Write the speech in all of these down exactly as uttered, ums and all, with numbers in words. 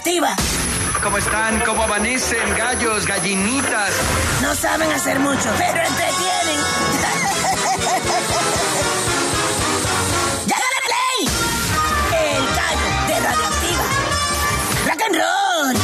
Radioactiva. ¿Cómo están? ¿Cómo amanecen? Gallos, gallinitas. No saben hacer mucho, pero entretienen. ¡Llágale play! El gallo de Radioactiva. ¡Rock and roll!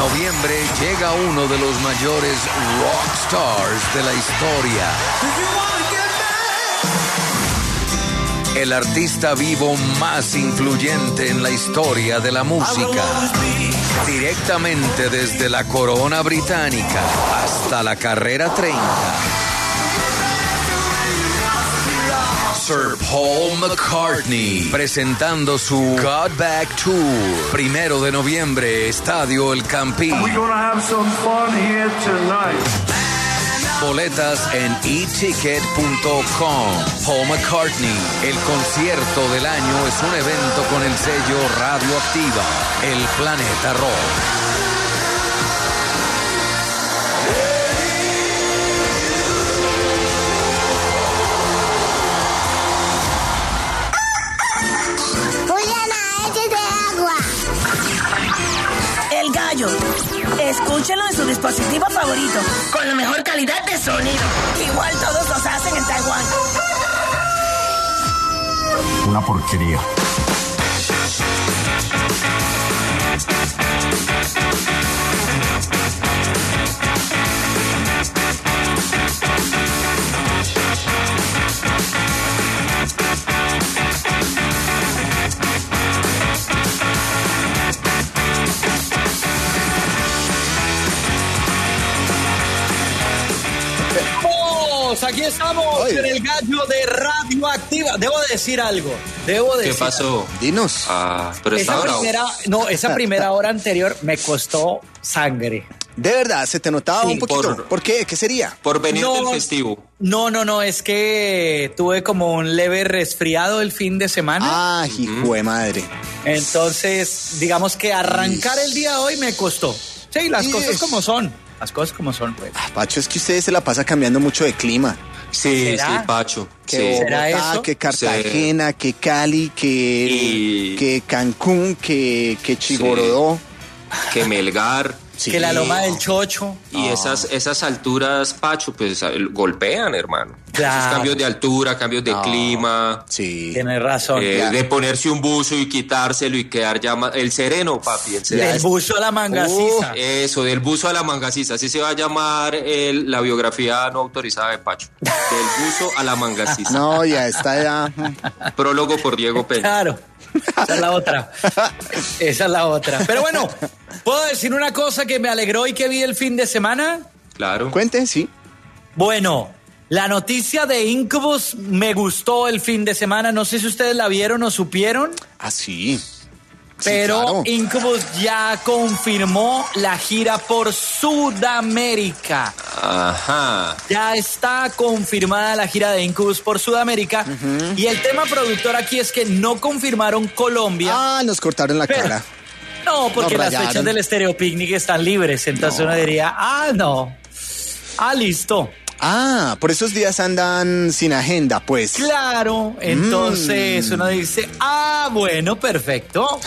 noviembre llega uno de los mayores rock stars de la historia. El artista vivo más influyente en la historia de la música. Directamente desde la corona británica hasta la carrera treinta. Sir Paul McCartney presentando su Got Back Tour. Primero de noviembre, Estadio El Campín. We're gonna have some fun here tonight. Boletas en e ticket punto com. Paul McCartney, el concierto del año, es un evento con el sello Radioactiva, el Planeta Rock. Escúchenlo en su dispositivo favorito, con la mejor calidad de sonido. Igual todos los hacen en Taiwán. Una porquería. Aquí estamos Oye. en el gallo de Radioactiva. Debo decir algo. Debo decir. ¿Qué pasó? Dinos. Ah, pero esa está primera, no, esa primera hora anterior me costó sangre. De verdad, se te notaba sí, un poquito. Por, ¿Por qué? ¿Qué sería? Por venir no, del festivo. No, no, no, es que tuve como un leve resfriado el fin de semana. Ah, hijo de madre. Entonces, digamos que arrancar el día de hoy me costó. Sí, las yes. cosas como son. Las cosas como son, pues. Ah, Pacho, es que ustedes se la pasa cambiando mucho de clima. Sí, ¿Será? sí, Pacho. Que sí. ¿Será Bogotá, eso? que Cartagena, sí. que Cali, que, y... que Cancún, que, que Chigorodó. Sí. Que Melgar. Sí. Que la Loma del Chocho. Y oh. esas, esas alturas, Pacho, pues golpean, hermano. Claro. Esos cambios de altura, cambios de no. clima. Sí. Tienes razón. Eh, de ponerse un buzo y quitárselo y quedar ya más... El sereno, papi. El sereno. Del buzo a la mangasiza. Uh, eso, del buzo a la mangasiza. Así se va a llamar el, la biografía no autorizada de Pacho. Del buzo a la mangasiza. No, ya está ya. Prólogo por Diego Peña. Claro. Esa es la otra. Esa es la otra. Pero bueno, ¿puedo decir una cosa que me alegró y que vi el fin de semana? Claro. Cuente, sí. Bueno, la noticia de Incubus me gustó el fin de semana. No sé si ustedes la vieron o supieron. Ah, sí. Pero sí, claro. Incubus ya confirmó la gira por Sudamérica. Ajá. Ya está confirmada la gira de Incubus por Sudamérica. Uh-huh. Y el tema productor aquí es que no confirmaron Colombia. Ah, nos cortaron la pero, cara. No, porque las fechas del Estéreo Picnic están libres. Entonces no. uno diría, ah, no. Ah, listo. Ah, por esos días andan sin agenda, pues. Claro, entonces mm. uno dice, ah, bueno, perfecto.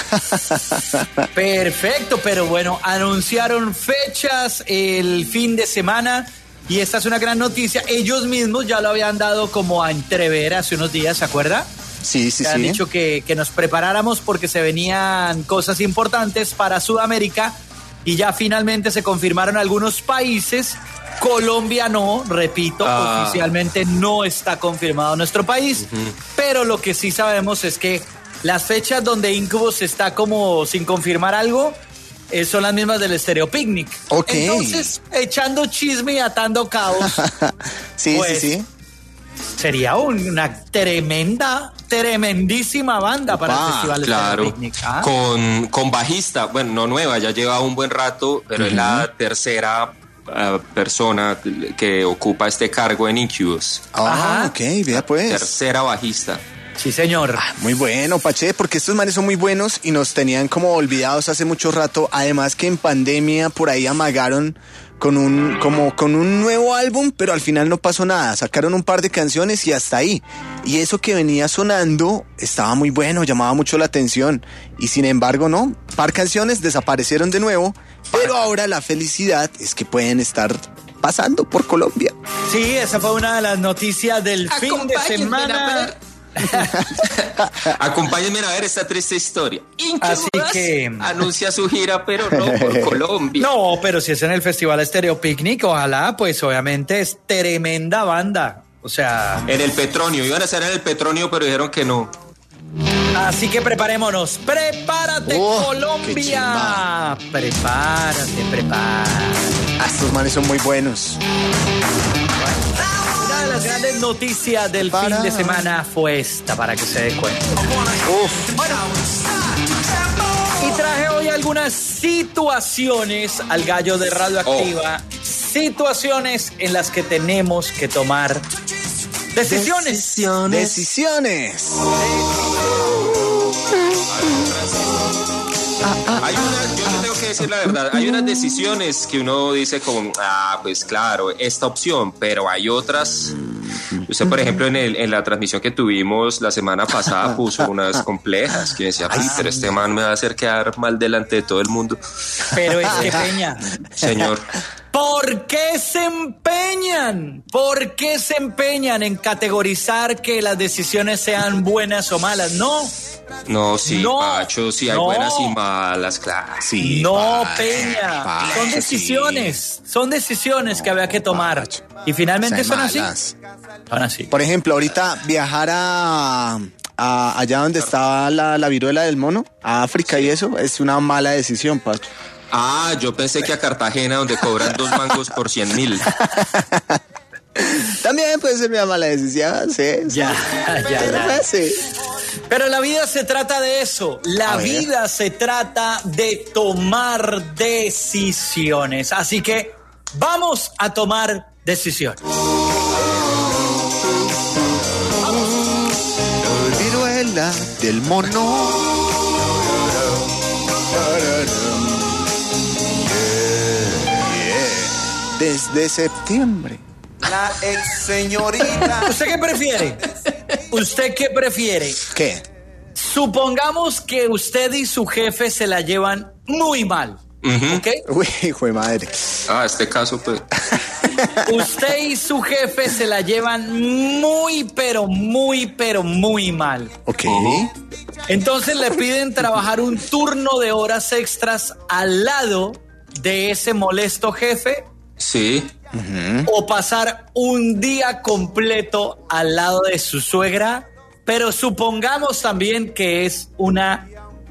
Perfecto, pero bueno, anunciaron fechas el fin de semana y esta es una gran noticia. Ellos mismos ya lo habían dado como a entrever hace unos días, ¿se acuerda? Sí, sí, que sí. Han dicho que, que nos preparáramos porque se venían cosas importantes para Sudamérica y ya finalmente se confirmaron algunos países. Colombia no, repito, ah. oficialmente no está confirmado nuestro país, uh-huh. pero lo que sí sabemos es que las fechas donde Incubus está como sin confirmar algo eh, son las mismas del Estéreo Picnic. Okay. Entonces, echando chisme y atando caos, sí, pues, sí, sí. sería una tremenda, tremendísima banda Opa, para el Festival claro. Estéreo Picnic. ¿Ah? Con, con bajista, bueno, no nueva, ya lleva un buen rato, pero uh-huh. es la tercera Uh, persona que ocupa este cargo en Incubus. Ah, ok, vea pues. Tercera bajista. Sí, señor. Ah, muy bueno, Pache, porque estos manes son muy buenos y nos tenían como olvidados hace mucho rato. Además que en pandemia por ahí amagaron con un, como con un nuevo álbum, pero al final no pasó nada. Sacaron un par de canciones y hasta ahí. Y eso que venía sonando estaba muy bueno, llamaba mucho la atención. Y sin embargo, no, par canciones desaparecieron de nuevo. Pero ahora la felicidad es que pueden estar pasando por Colombia. Sí, esa fue una de las noticias del fin de semana. Acompáñenme a ver esta triste historia. Así que anuncia su gira, pero no por Colombia. No, pero si es en el Festival Estéreo Picnic, ojalá, pues obviamente es tremenda banda. O sea, en el Petronio, iban a estar en el Petronio, pero dijeron que no. Así que preparémonos. Prepárate, Oh, Colombia. Prepárate, prepárate. Ah, estos manes son muy buenos. Una de las grandes noticias del Para. fin de semana fue esta, para que se dé cuenta. Uf. Bueno, y traje hoy algunas situaciones al gallo de Radioactiva. Oh. Situaciones en las que tenemos que tomar decisiones. Decisiones. Decisiones. Hay una, yo le tengo que decir la verdad, hay unas decisiones que uno dice como, ah, pues claro, esta opción, pero hay otras. Usted, por ejemplo, en, el, en la transmisión que tuvimos la semana pasada puso unas complejas que decía, ay, pero este man me va a hacer quedar mal delante de todo el mundo. Pero es que Peña, señor, ¿por qué se empeñan? ¿Por qué se empeñan en categorizar que las decisiones sean buenas o malas? No. No, sí, no, Pacho, sí hay no. buenas y malas, claro. Sí, no, Pacho, Peña, Pacho, son decisiones, sí. son decisiones que había que tomar. Pacho. Y finalmente son así. Son así. Por ejemplo, ahorita viajar a, a allá donde estaba la, la viruela del mono, a África y eso, es una mala decisión, Pacho. Ah, yo pensé que a Cartagena, donde cobran dos mangos por cien mil. También puede ser una mala decisión, sí. Ya, sí. ya, ya. Pues, sí. Pero la vida se trata de eso. La vida se trata de tomar decisiones. Así que vamos a tomar decisiones. La viruela del mono. Desde septiembre. La ex señorita. ¿Usted qué prefiere? ¿Usted qué prefiere? ¿Qué? Supongamos que usted y su jefe se la llevan muy mal. Uh-huh. ¿Ok? Uy, hijo de madre. Ah, este caso, pues. Usted y su jefe se la llevan muy, pero muy, pero muy mal. Ok. Uh-huh. Entonces le piden trabajar un turno de horas extras al lado de ese molesto jefe. Sí. Uh-huh. O pasar un día completo al lado de su suegra, pero supongamos también que es una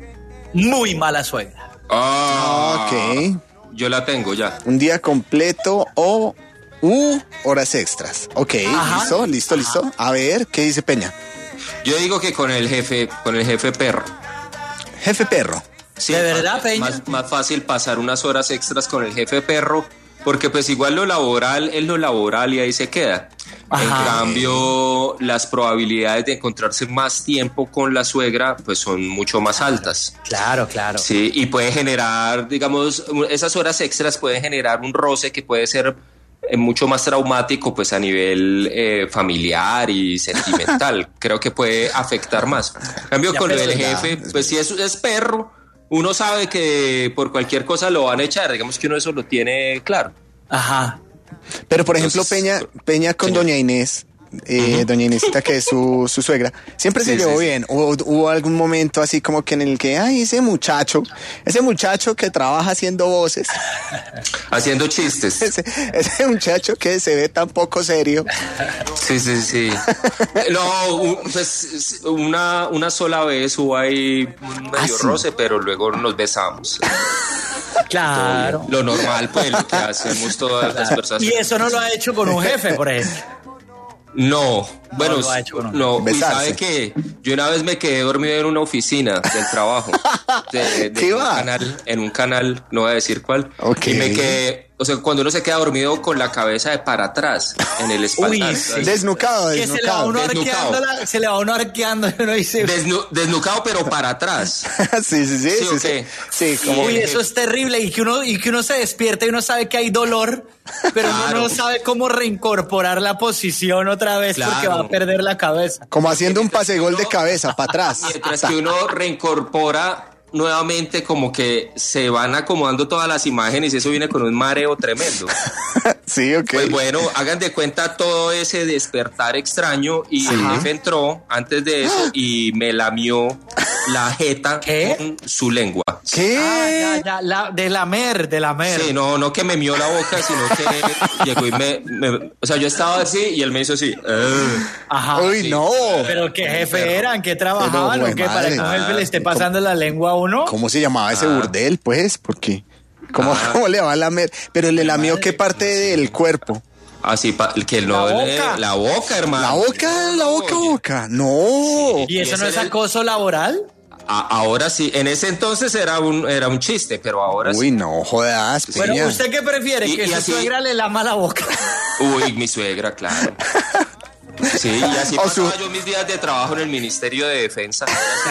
muy mala suegra. Ah, ok. Yo la tengo ya. Un día completo o uh, horas extras. Ok, Ajá. listo, listo, Ajá. listo. A ver, ¿qué dice Peña? Yo digo que con el jefe, con el jefe perro. Jefe perro. Sí, ¿De verdad, más, Peña? Más, más fácil pasar unas horas extras con el jefe perro, porque pues igual lo laboral es lo laboral y ahí se queda. Ajá. En cambio, las probabilidades de encontrarse más tiempo con la suegra pues son mucho más altas. Claro, claro. Sí, y puede generar, digamos, esas horas extras pueden generar un roce que puede ser eh, mucho más traumático pues a nivel eh, familiar y sentimental. Creo que puede afectar más. En cambio, Ya, con pero el ya, jefe, es pues si es, es perro, uno sabe que por cualquier cosa lo van a echar. Digamos que uno eso lo tiene claro. Ajá. Pero por ejemplo, Entonces, Peña, Peña con señor. doña Inés, eh, Ujú. doña Inésita, que es su, su suegra, siempre se Sí, llevó sí, sí. bien. ¿O hubo algún momento así como que en el que, ay, ese muchacho, ese muchacho que trabaja haciendo voces, Haciendo chistes. ese, ese muchacho que se ve tan poco serio? Sí, sí, sí. No, un- pues una, una sola vez hubo ahí un medio Ah, sí. roce, pero luego nos besamos. Claro. Lo normal, pues, lo que hacemos todas las personas. Y eso no lo ha hecho con un jefe, por ejemplo. No, bueno, lo ha hecho con un- no, y Besarse. sabe que yo una vez me quedé dormido en una oficina del trabajo, de, de- ¿Qué en, un va? canal, en un canal, no voy a decir cuál, Ok. y me quedé, o sea, cuando uno se queda dormido con la cabeza de para atrás, en el espaldar, Uy, sí. ¿sabes? Desnucado, Que se le va desnucado. uno Desnucado. arqueando, la- se le va uno arqueando y uno dice, Desnu- desnucado pero para atrás. sí, sí, sí, ¿Sí sí, o sí. qué? Sí, como uy, eso es terrible, y que uno, y que uno se despierta y uno sabe que hay dolor, pero uno Claro. no sabe cómo reincorporar la posición otra vez porque Claro. va a perder la cabeza. como haciendo un pasegol de cabeza para atrás. Mientras que uno reincorpora, nuevamente como que se van acomodando todas las imágenes y eso viene con un mareo tremendo. Sí, ok. Pues bueno, hagan de cuenta todo ese despertar extraño y Sí. el jefe entró antes de eso y me lamió la jeta ¿Qué? con su lengua. ¿Qué? Ah, ya, ya, la, de lamer, de lamer. Sí, no, no que me mió la boca, sino que llegó y me, me- o sea, yo estaba así y él me hizo así. "Ugh". Ajá. Uy, sí. no. Pero qué jefe eran, qué trabajaban, Pero, o qué, para madre. que un jefe le esté pasando la lengua a uno. ¿Cómo se llamaba ese Ah. burdel, pues? Porque, ¿cómo, Ah. ¿cómo le va a lamer? Pero le lamió qué parte del cuerpo. Así, pa- que no, La le- boca. la boca, hermano. La boca, la boca, boca. No. ¿Y eso ese no es era el- acoso laboral? A- ahora sí, en ese entonces era un, era un chiste, pero ahora Uy, no, jodas, Bueno, Peña. ¿usted qué prefiere? Y- ¿Que y su así- suegra le lama la boca? sí. Uy, mi suegra, claro. Sí, y así O pasaba su- yo mis días de trabajo en el Ministerio de Defensa.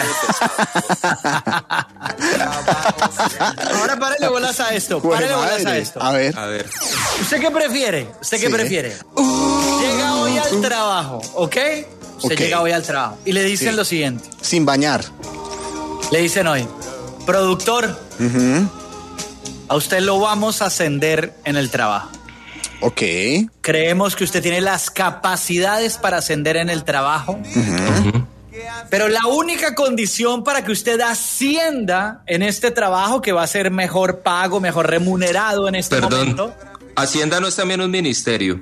Ahora párele bolas a esto, Jue párele bolas a madre. esto. A ver. A ver. ¿Usted qué prefiere? ¿Usted qué Sí. prefiere? Llega hoy al trabajo, ¿ok? Usted Ok. llega hoy al trabajo y le dicen Sí. lo siguiente. Sin bañar. Le dicen hoy, productor, a usted lo vamos a ascender en el trabajo. Ok. Creemos que usted tiene las capacidades para ascender en el trabajo. Pero la única condición para que usted ascienda en este trabajo, que va a ser mejor pago, mejor remunerado en este Perdón. momento, Hacienda no es también un ministerio.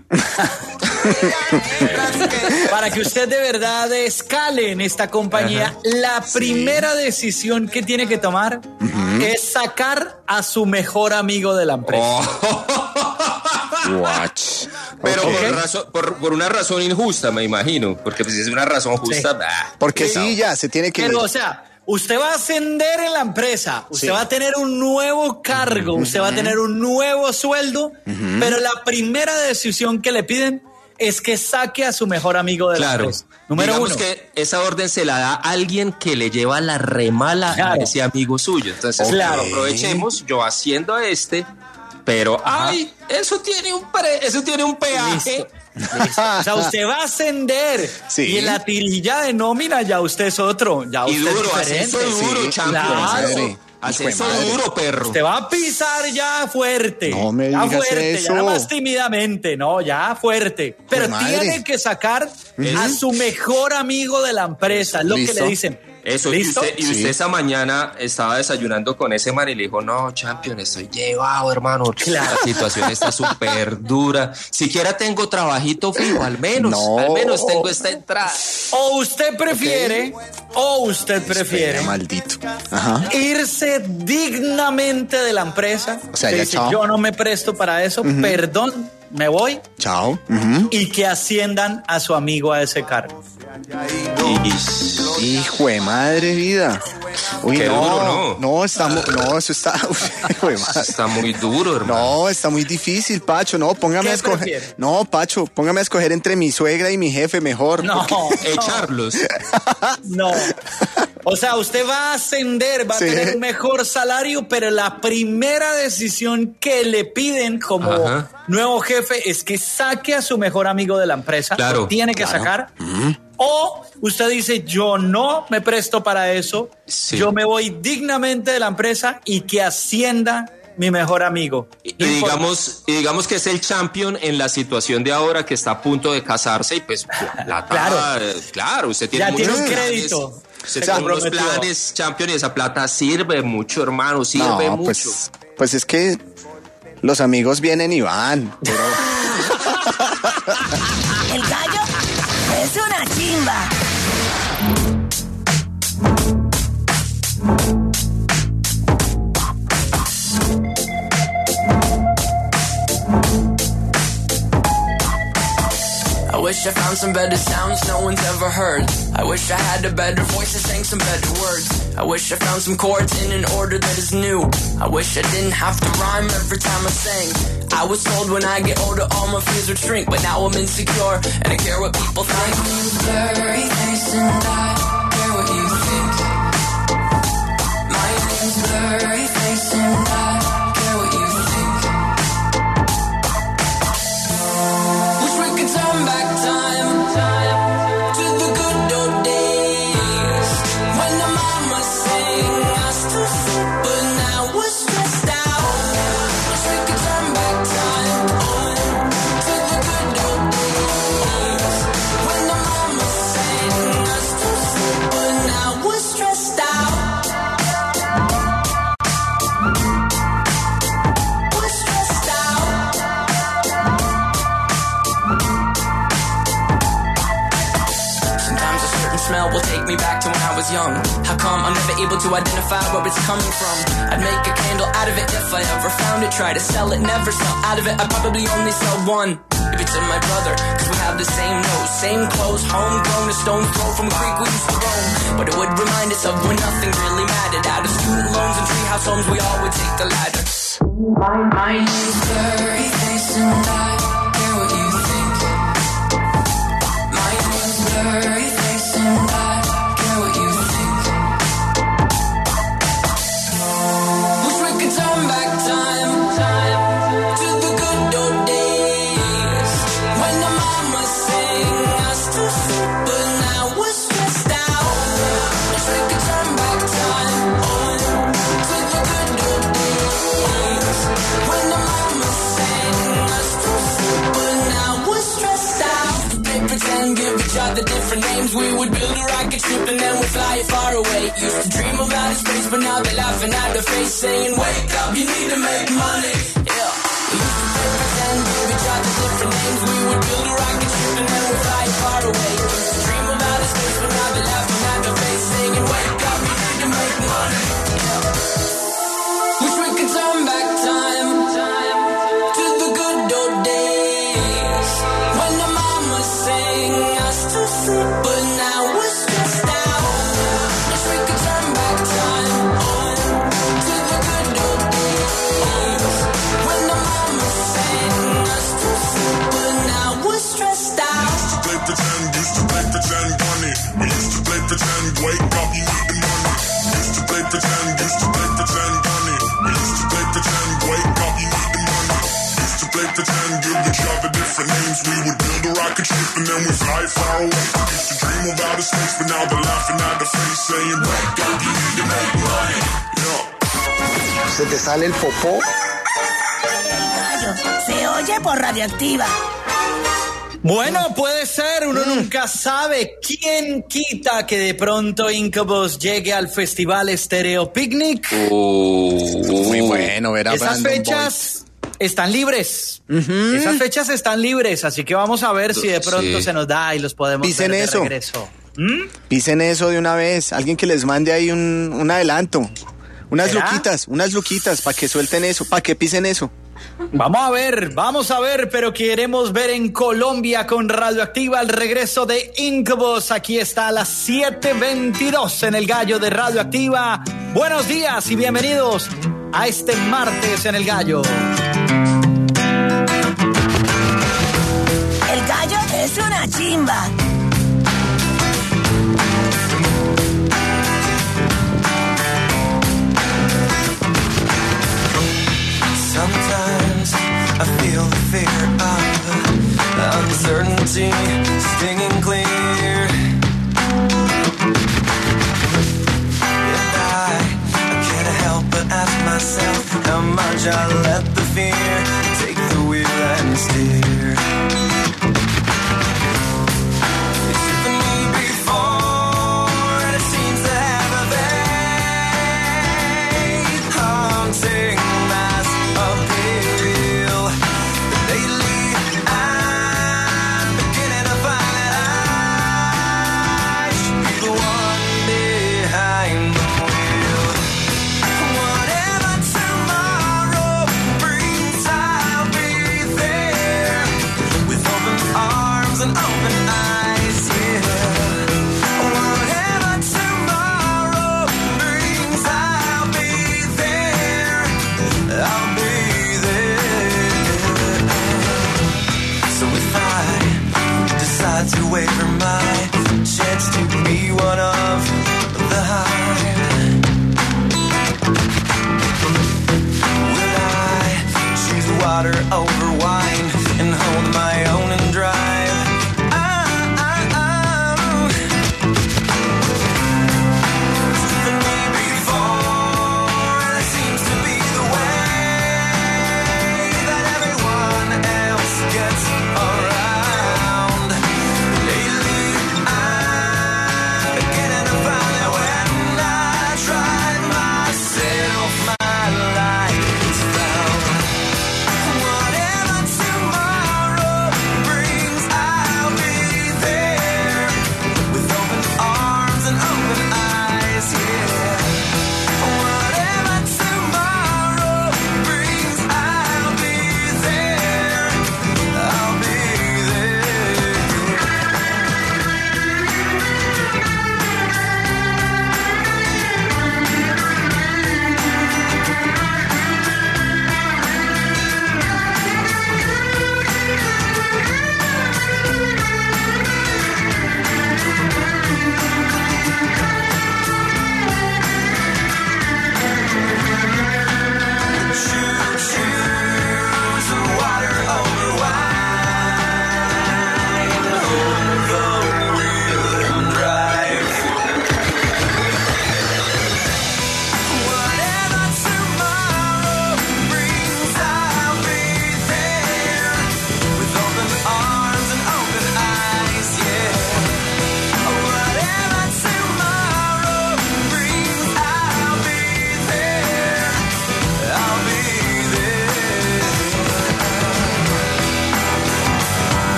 para que usted de verdad escale en esta compañía, la primera decisión que tiene que tomar es sacar a su mejor amigo de la empresa. Oh, Watch. pero Ok. por, razón- por, por una razón injusta, me imagino. Porque pues, si es una razón justa, Sí. bah, Porque pesado. sí, ya, se tiene que Pero, ir. o sea, usted va a ascender en la empresa, usted Sí. va a tener un nuevo cargo, usted va a tener un nuevo sueldo, pero la primera decisión que le piden es que saque a su mejor amigo de la Claro. empresa. Número Digamos uno. que esa orden se la da a alguien que le lleva la remala Claro. a ese amigo suyo. Entonces, Claro. aprovechemos, yo haciendo a este, pero ay, eso tiene un pre- eso tiene un peaje. Listo. Listo. O sea, usted va a ascender Sí. y en la tirilla de nómina ya usted es otro, ya Y usted duro, es diferente. ascenso duro, Sí, champion. claro. Madre. Ascenso Hijo de madre. duro, perro. Usted va a pisar ya fuerte. No me ya digas fuerte, eso. ya no más tímidamente, no, ya fuerte. Pero madre. tiene que sacar a su mejor amigo de la empresa, es lo Listo. que le dicen. Eso, y ¿Listo? usted, y usted Sí. esa mañana estaba desayunando con ese man y le dijo, no, champion, estoy llevado, hermano. Claro. La situación está súper dura. Siquiera tengo trabajito fijo, al menos, No. al menos tengo esta entrada. O usted prefiere, o usted prefiere Maldito. Ajá. irse dignamente de la empresa. O sea, que ya, dice, chao. yo no me presto para eso, perdón, me voy. Chao. Ujú. Y que asciendan a su amigo a ese cargo. Y- Hijo de madre vida. Uy, Qué no, duro, ¿no? no, está mu- no, eso está, hijo de madre. Está muy duro, hermano. No, está muy difícil, Pacho. No, póngame ¿Qué a escoger. prefiere? No, Pacho, póngame a escoger entre mi suegra y mi jefe mejor. No, porque- Echarlos. no. O sea, usted va a ascender, va Sí. a tener un mejor salario, pero la primera decisión que le piden como Ajá. nuevo jefe es que saque a su mejor amigo de la empresa. Claro, Lo tiene que claro. sacar. O usted dice, yo no me presto para eso, Sí. yo me voy dignamente de la empresa y que ascienda mi mejor amigo. Y, y No importa. digamos, y digamos que es el champion en la situación de ahora que está a punto de casarse y pues la Claro. eh, claro, usted tiene Ya tiene muchos un planes, crédito. Usted Se tiene unos comprometió. planes, champion, y esa plata sirve mucho, hermano, sirve no, mucho. pues, pues es que los amigos vienen y van. Pero El gallo es una chimba. I wish I found some better sounds no one's ever heard. I wish I had a better voice and sang some better words. I wish I found some chords in an order that is new. I wish I didn't have to rhyme every time I sang. I was told when I get older all my fears would shrink, but now I'm insecure and I care what people think. My name's Blurry Face and I care what you think. My name's Blurry Face and I care what you think. Wish we could turn back time, time to the good old days when the mama sang us to me back to when I was young. How come I'm never able to identify where it's coming from? I'd make a candle out of it if I ever found it. Try to sell it, never sell out of it. I'd probably only sell one. Maybe to my brother, cause we have the same nose, same clothes, homegrown, a stone's throw from a creek we used to roam. But it would remind us of when nothing really mattered. Out of student loans and treehouse homes, we all would take the ladder. My, my name's Blurry Face and I care what you think. My name's Blurry Face and I care what you think. Wish we could turn back time, time to the good old days when the mama sang us to sleep, but now we're stressed out. Wish we could turn back time on to the good old days when the mama sang us to sleep, but now we're stressed out. They pretend, give each other different names. We would build a rocket ship and then we'd fly it far away. Used to dream of outer space, but now they're laughing at the face, saying, wake up, you need to make money. Yeah. We used to play pretend, give each other different names. We would build a rocket ship and then we'd fly it far away. Used to dream of outer space, but now they're laughing at the face, saying, wake up, you need to make money. Yeah. Wish we could turn back time, time to the good old days when the mama sang us to sleep, but now we're stressed out. Wish we could turn back time on to the good old days when the mama sang us to sleep, but now we're stressed out. Used to play pretend, used to play pretend, money. We used to play pretend, wake up, you need the money. Used to play pretend, used to play pretend, money. We used to play pretend, wake up, you need the money. Used to play pretend, give each other different names. We would build a rocket ship and then we'd fly far away. Used to dream of outer space, but now they're laughing at the face, saying, wake up, you need to make money. Yeah. ¿Se te sale el popó? El gallo se oye por Radioactiva. Bueno, puede ser, uno nunca sabe. ¿Quién quita que de pronto Incubus llegue al Festival Stereo Picnic? Muy bueno, ver a Esas Brandon fechas están libres. Esas fechas están libres, así que vamos a ver si de pronto Sí. se nos da y los podemos Pisen ver de eso. regreso. ¿Mm? Pisen eso de una vez. Alguien que les mande ahí un, un adelanto. Unas ¿Será? luquitas, unas luquitas para que suelten eso, para que pisen eso. Vamos a ver, vamos a ver, pero queremos ver en Colombia con Radioactiva el regreso de Incubus. Aquí está a las siete veintidós en el Gallo de Radioactiva. Buenos días y bienvenidos a este martes en el Gallo. El gallo es una chimba. Sometimes I feel the fear of the uncertainty stinging clear. And I, I can't help but ask myself how much I let the fear take the wheel and steer. It's driven me before, and it seems to have a vague haunting mass appeal. Lately, I'm beginning to find that I should be the one behind the wheel. Whatever tomorrow brings, I'll be there.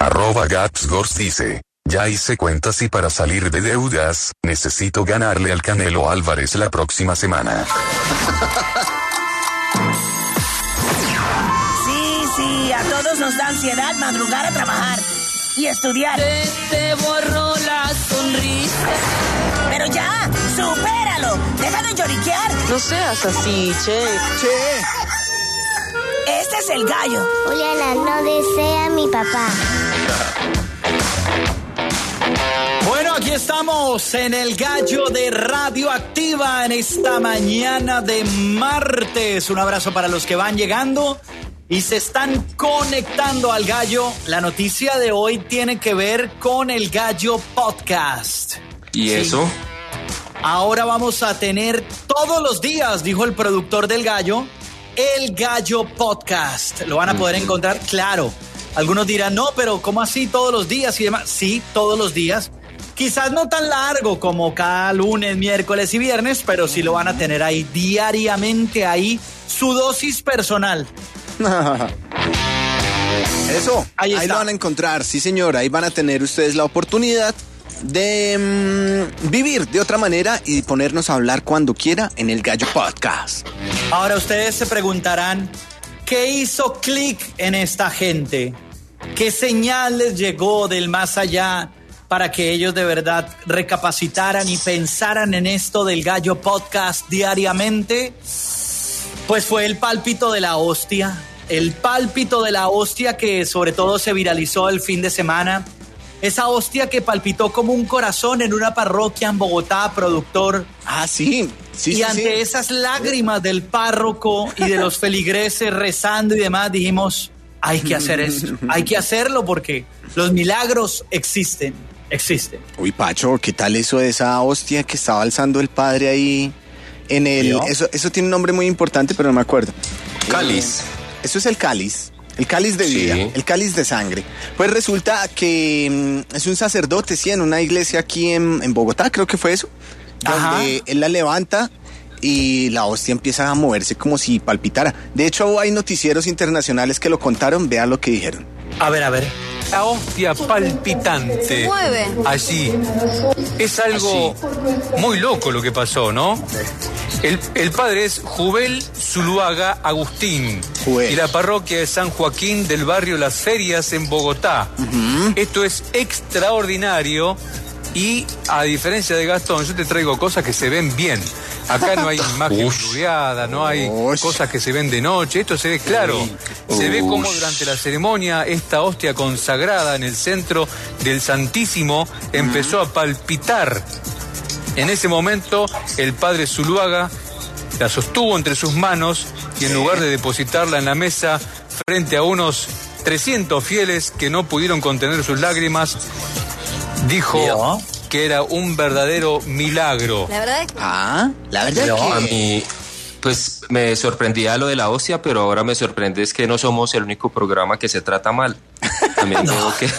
Arroba Gapsgors dice, ya hice cuentas y para salir de deudas, necesito ganarle al Canelo Álvarez la próxima semana. Sí, sí, a todos nos da ansiedad madrugar a trabajar y estudiar. Se te borró la sonrisa. Pero ya, supéralo. Deja de lloriquear. No seas así, che. Che. Este es el gallo. Juliana, no desea a mi papá. Bueno, aquí estamos en el gallo de Radioactiva en esta mañana de martes. Un abrazo para los que van llegando y se están conectando al gallo. La noticia de hoy tiene que ver con el Gallo Podcast. ¿Y sí. eso? Ahora vamos a tener todos los días, dijo el productor del gallo, el Gallo Podcast. Lo van a poder uh-huh. encontrar, claro. Algunos dirán, no, pero ¿cómo así todos los días y demás? Sí, todos los días. Quizás no tan largo como cada lunes, miércoles y viernes, pero sí lo van a tener ahí diariamente, ahí su dosis personal. Eso, ahí, ahí lo van a encontrar, sí señor, ahí van a tener ustedes la oportunidad de mmm, vivir de otra manera y ponernos a hablar cuando quiera en el Gallo Podcast. Ahora ustedes se preguntarán, ¿qué hizo clic en esta gente? ¿Qué señal les llegó del más allá para que ellos de verdad recapacitaran y pensaran en esto del Gallo Podcast diariamente? Pues fue el pálpito de la hostia, el pálpito de la hostia que sobre todo se viralizó el fin de semana. Esa hostia que palpitó como un corazón en una parroquia en Bogotá, productor. Ah, sí. sí y sí, ante sí. esas lágrimas del párroco y de los feligreses rezando y demás, dijimos, hay que hacer esto, hay que hacerlo porque los milagros existen, existen. Uy, Pacho, ¿qué tal eso de esa hostia que estaba alzando el padre ahí en el... Eso, eso tiene un nombre muy importante, pero no me acuerdo. Cáliz. Eh, eso es el cáliz. El cáliz de vida, sí. El cáliz de sangre. Pues resulta que mmm, es un sacerdote, sí, en una iglesia aquí en, en Bogotá, creo que fue eso, Ajá. donde él la levanta y la hostia empieza a moverse como si palpitara. De hecho, hay noticieros internacionales que lo contaron, vean lo que dijeron. A ver, a ver. La hostia palpitante. Se mueve. Allí. Es algo Así. muy loco lo que pasó, ¿no? El, el padre es Jubel Zuluaga Agustín. Jubel. Y la parroquia de San Joaquín del barrio Las Ferias en Bogotá. Uh-huh. Esto es extraordinario y a diferencia de Gastón, yo te traigo cosas que se ven bien. Acá no hay imagen blureada, no hay Ush. cosas que se ven de noche. Esto se ve claro. Ush. Se ve como durante la ceremonia esta hostia consagrada en el centro del Santísimo empezó a palpitar. En ese momento el padre Zuluaga la sostuvo entre sus manos y en lugar de depositarla en la mesa frente a unos trescientos fieles que no pudieron contener sus lágrimas, dijo ¿Yo? que era un verdadero milagro. La verdad es que... Ah, la verdad Yo, que... a mí, pues me sorprendía lo de la hostia, pero ahora me sorprende es que no somos el único programa que se trata mal. También no. veo que...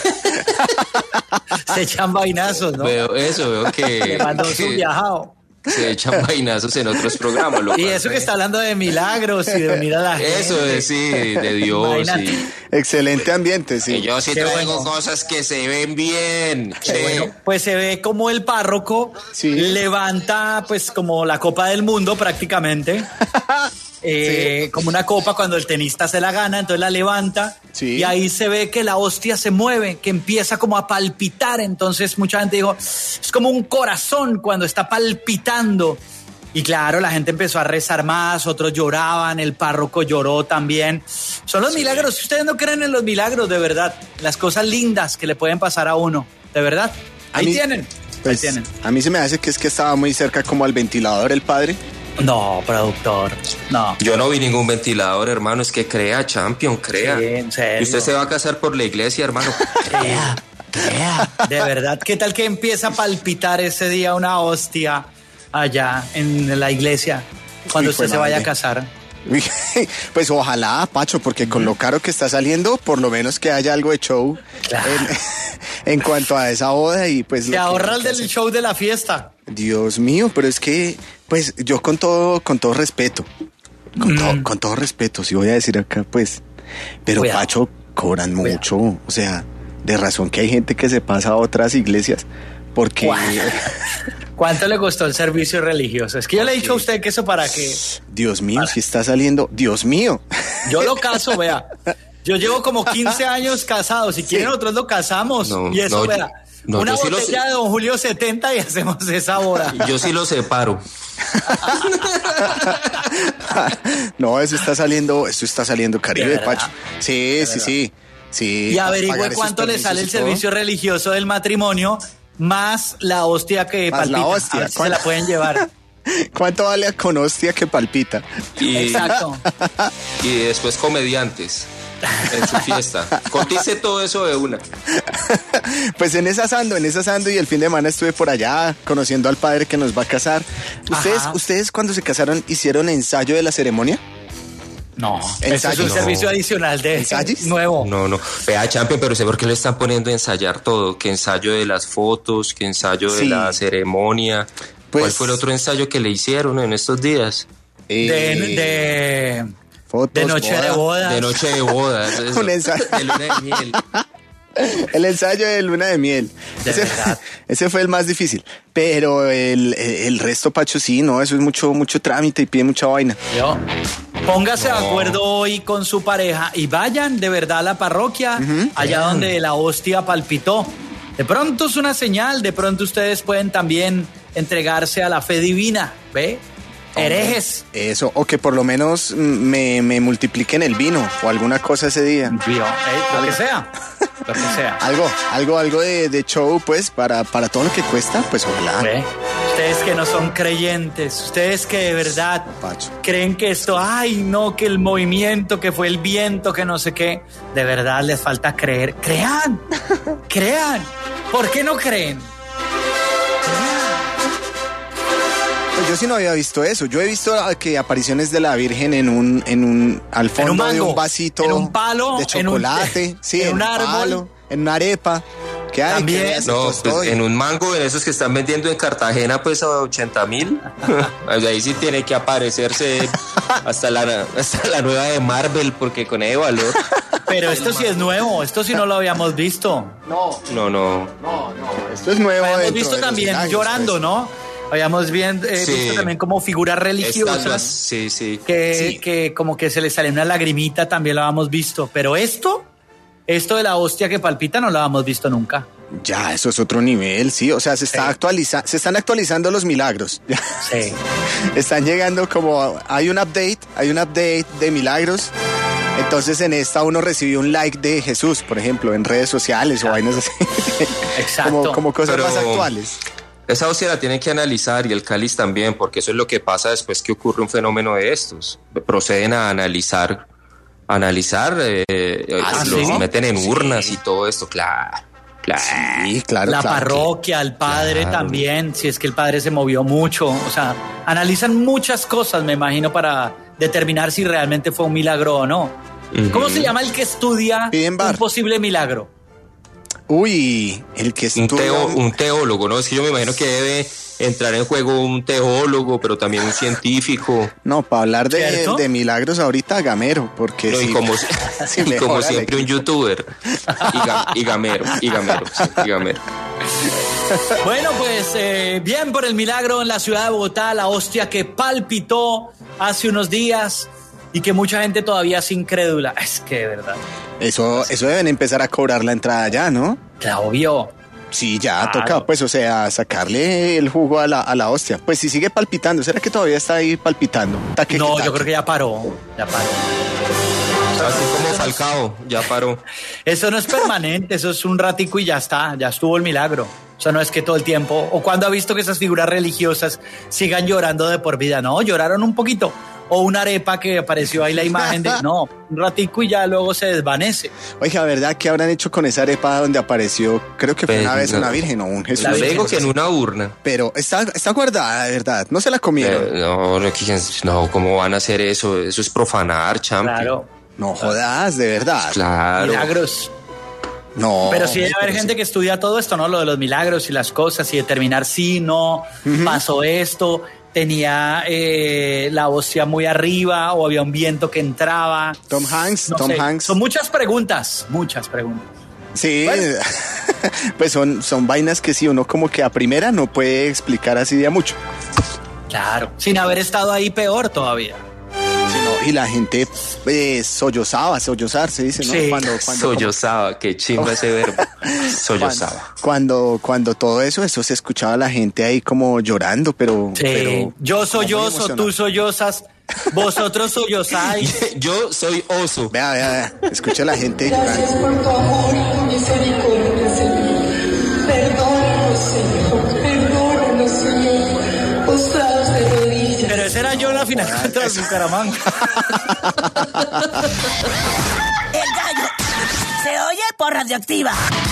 Se echan vainazos, ¿no? Veo eso, veo que... Mandó su viajado. Se echan vainazos en otros programas. Lo y eso que está hablando de milagros y de unir a la gente. Eso es, sí, de Dios. Sí. Excelente ambiente, sí. Y yo sí Qué traigo bueno. cosas que se ven bien. Qué Sí. bueno. Pues se ve como el párroco Sí. levanta pues como la copa del mundo prácticamente. Eh, sí. Como una copa cuando el tenista se la gana, entonces la levanta sí. y ahí se ve que la hostia se mueve, que empieza como a palpitar, entonces mucha gente dijo, es como un corazón cuando está palpitando, y claro, la gente empezó a rezar más, otros lloraban, el párroco lloró también. Son los sí. milagros, si ustedes no creen en los milagros, de verdad, las cosas lindas que le pueden pasar a uno, de verdad, ahí mí, tienen, pues, ahí tienen. A mí se me hace que es que estaba muy cerca como al ventilador el padre. No, productor, no. Yo no vi ningún ventilador, hermano, es que crea, champion, crea. Sí, en serio. Y usted se va a casar por la iglesia, hermano. Crea, crea. De verdad, ¿qué tal que empieza a palpitar ese día una hostia allá en la iglesia cuando usted se vaya a casar? Pues ojalá, Pacho, porque con lo caro que está saliendo, por lo menos que haya algo de show claro. en, en cuanto a esa boda y pues... Se ahorra el del hacer. show de la fiesta. Dios mío, pero es que, pues yo con todo, con todo respeto, con, mm. todo, con todo respeto, si voy a decir acá, pues, pero Cuidado. Pacho, cobran mucho, Cuidado. o sea, de razón que hay gente que se pasa a otras iglesias, porque... ¿Cuánto le costó el servicio religioso? Es que yo le he dicho a usted que eso para que... Dios mío, para... si está saliendo... Dios mío. Yo lo caso, vea. Yo llevo como quince años casado. Si sí. quieren, nosotros lo casamos. No, y eso, no, vea. No, Una botella sí los... de Don Julio setenta y hacemos esa hora. Yo sí lo separo. No, eso está saliendo, eso está saliendo Caribe, Pacho. Sí, sí, sí, sí. Y averigüe cuánto le sale el servicio religioso del matrimonio, más la hostia que más palpita. La hostia. A ver si se la pueden llevar. ¿Cuánto vale con hostia que palpita? Y, Exacto. Y después comediantes en su fiesta. Cotice todo eso de una. Pues en esa ando, en esa ando y el fin de semana estuve por allá conociendo al padre que nos va a casar. ¿Ustedes, ustedes cuando se casaron hicieron ensayo de la ceremonia? No, eso es un no. servicio adicional de ¿Ensayos? Nuevo. No, no. Vea, Champion, pero sé por qué le están poniendo a ensayar todo. Que ensayo de las fotos, que ensayo sí. de la ceremonia. Pues, ¿cuál fue el otro ensayo que le hicieron en estos días? Eh... De... de... Fotos, de noche boda. de bodas. De noche de bodas. Un ensayo. De luna de miel. El ensayo de luna de miel. De ese, verdad. ese fue el más difícil. Pero el, el resto, Pacho, sí, no, eso es mucho, mucho trámite y pide mucha vaina. Yo. Póngase no. de acuerdo hoy con su pareja y vayan de verdad a la parroquia, uh-huh. allá yeah. donde la hostia palpitó. De pronto es una señal, de pronto ustedes pueden también entregarse a la fe divina, ¿ve? Herejes. Eso, o que por lo menos me, me multipliquen el vino o alguna cosa ese día. Vino, eh, lo que sea. Lo que sea. Algo, algo, algo de, de show, pues, para, para todo lo que cuesta, pues ojalá. ¿Ve? Ustedes que no son creyentes, ustedes que de verdad Pacho. creen que esto, ay, no, que el movimiento, que fue el viento, que no sé qué, de verdad les falta creer. Crean, crean. ¿Por qué no creen? Pues yo sí no había visto eso. Yo he visto que apariciones de la Virgen en un, en un, al fondo un mango, de un vasito en un palo, de chocolate, en un, sí, en en un árbol, palo, en una arepa. ¿Qué hay? También, ¿Qué no, pues, en un mango, en esos que están vendiendo en Cartagena, pues a ochenta mil. Ahí sí tiene que aparecerse hasta la, hasta la nueva de Marvel, porque con ese valor. Pero esto sí es nuevo, esto sí no lo habíamos visto. No, no, no. No, no, esto es nuevo. Habíamos visto también años, llorando, pues. ¿no? Habíamos bien, eh, sí. visto también como figuras religiosas. Estatuas, sí, sí. Que, sí. que como que se le sale una lagrimita, también lo habíamos visto. Pero esto, esto de la hostia que palpita no lo habíamos visto nunca. Ya, eso es otro nivel, sí. O sea, se está sí. actualiza, se están actualizando los milagros. Sí. Están llegando como, hay un update, hay un update de milagros. Entonces en esta uno recibió un like de Jesús, por ejemplo, en redes sociales Exacto. o vainas así. Exacto. Como, como cosas Pero... más actuales. Esa hostia la tienen que analizar y el cáliz también, porque eso es lo que pasa después que ocurre un fenómeno de estos. Proceden a analizar, analizar, eh, ¿Ah, los sí? meten en Sí. urnas y todo esto, claro. Claro. Sí, claro. La claro, parroquia, el padre claro. también, si es que el padre se movió mucho. O sea, analizan muchas cosas, me imagino, para determinar si realmente fue un milagro o no. Uh-huh. ¿Cómo se llama el que estudia un posible milagro? Uy, el que estudia... Un, teo, un teólogo, ¿no? Es que yo me imagino que debe entrar en juego un teólogo, pero también un científico. No, para hablar de, de milagros ahorita, gamero, porque... No, si, y como, si y como siempre un youtuber. Y, ga, y gamero, y gamero, sí, y gamero. Bueno, pues eh, bien por el milagro en la ciudad de Bogotá, la hostia que palpitó hace unos días y que mucha gente todavía es incrédula. Es que de verdad. Eso, eso deben empezar a cobrar la entrada ya, ¿no? Claro, obvio. Sí, ya claro. toca, pues, o sea, sacarle el jugo a la, a la hostia. Pues si sigue palpitando, ¿será que todavía está ahí palpitando? Taque, no, taque. Yo creo que ya paró, ya paró. Así como Falcao, ya paró. Eso no es permanente, eso es un ratico y ya está, ya estuvo el milagro. O sea, no es que todo el tiempo, o cuando ha visto que esas figuras religiosas sigan llorando de por vida. No, lloraron un poquito. O una arepa que apareció ahí la imagen de, no, un ratico y ya luego se desvanece. Oiga, ¿verdad? ¿Qué habrán hecho con esa arepa donde apareció? Creo que fue pues, una vez no. una virgen o un Jesús. La digo que en una urna. Pero está, está guardada, de verdad. No se la comieron. Eh, no, no, ¿cómo van a hacer eso? Eso es profanar, champion. Claro. No jodas, de verdad. Claro. Milagros. No. Pero sí debe haber gente sí. que estudia todo esto, ¿no? Lo de los milagros y las cosas y determinar si no, uh-huh. pasó esto, tenía eh, la hostia muy arriba o había un viento que entraba. Tom Hanks, no Tom sé. Hanks. Son muchas preguntas, muchas preguntas. Sí, Bueno. pues son, son vainas que sí, uno como que a primera no puede explicar así de a mucho. Claro, sin haber estado ahí peor todavía. Sí, no, y la gente eh, sollozaba, sollozar se dice, ¿no? Sí. Cuando, cuando, Sollozaba, qué chimba ese verbo. Sollozaba. Cuando, cuando todo eso, eso se escuchaba a la gente ahí como llorando, pero... Sí. pero Yo sollozo, emocionado. tú sollozas, vosotros sollozáis. Yo soy oso. Vea, vea, vea, escucha a la gente llorando. por tu amor y tu misericordia, Señor. Perdónanos, Señor. Perdónanos, Señor. Postrados de rodillas. Pero ese era yo en la final contra Bucaramanga. El gallo se oye por Radioactiva.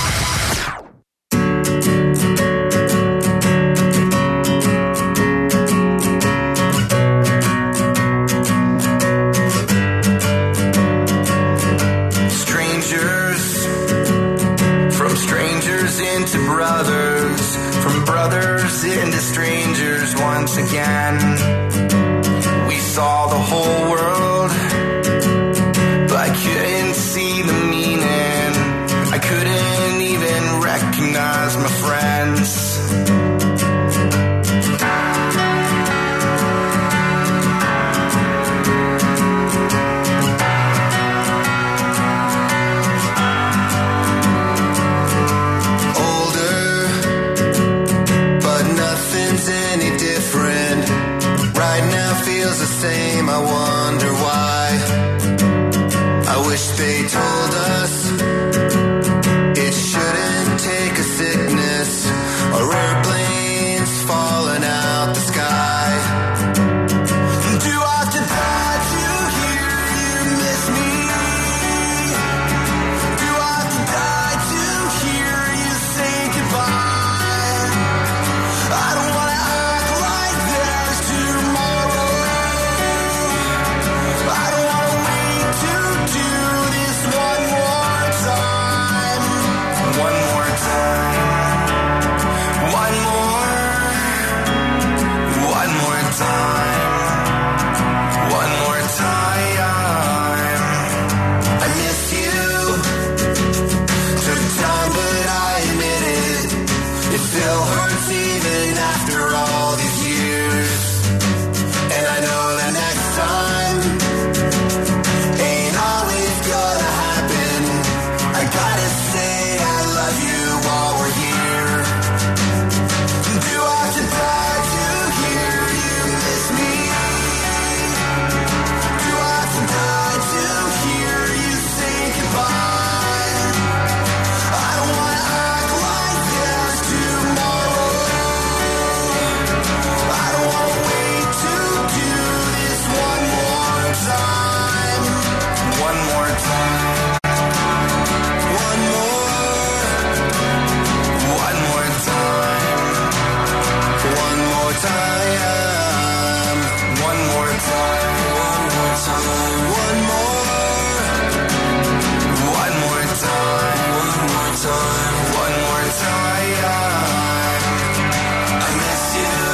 Strangers, from strangers into brothers, from brothers into strangers once again. We saw the whole world, but I couldn't see the meaning. I couldn't even recognize my friends. Older, but nothing's any different. Right now feels the same, I wonder why. I wish they told us it shouldn't take a sickness or airplanes falling out the sky. Do I have to die to hear you miss me? Do I have to die to hear you say goodbye? I don't wanna act like there's tomorrow. I don't wanna wait to do this one more time. One more time. One more. One more time. One more time. I miss you. Took time, but I admit it. It still hurts even after all these years. And I know the next time ain't always gonna happen. I gotta say I love you while we're here. Do I have to die to hear you miss me? Do I have to die to hear you say goodbye? I don't wanna act like there's tomorrow. I don't wanna wait to do this one more time. One more time. One more. One more time. One more time. One more time. One more time. One more. One more time. One more time. One more time. I miss you.